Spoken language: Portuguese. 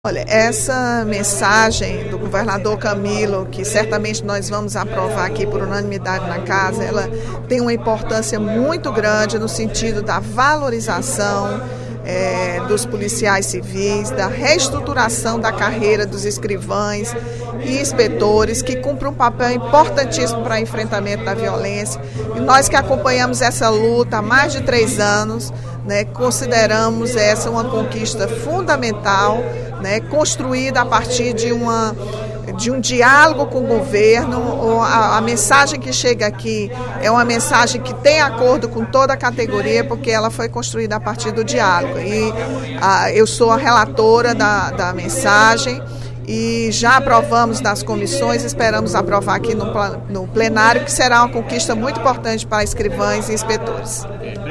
Olha, essa mensagem do governador Camilo, que certamente nós vamos aprovar aqui por unanimidade na casa, ela tem uma importância muito grande no sentido da valorização dos policiais civis, da reestruturação da carreira dos escrivães e inspetores, que cumprem um papel importantíssimo para o enfrentamento da violência. E nós que acompanhamos essa luta há mais de 3 anos, consideramos essa uma conquista fundamental, construída a partir de um diálogo com o governo. A mensagem que chega aqui é uma mensagem que tem acordo com toda a categoria, porque ela foi construída a partir do diálogo. E eu sou a relatora da mensagem e já aprovamos nas comissões, esperamos aprovar aqui no plenário, que será uma conquista muito importante para escrivães e inspetores.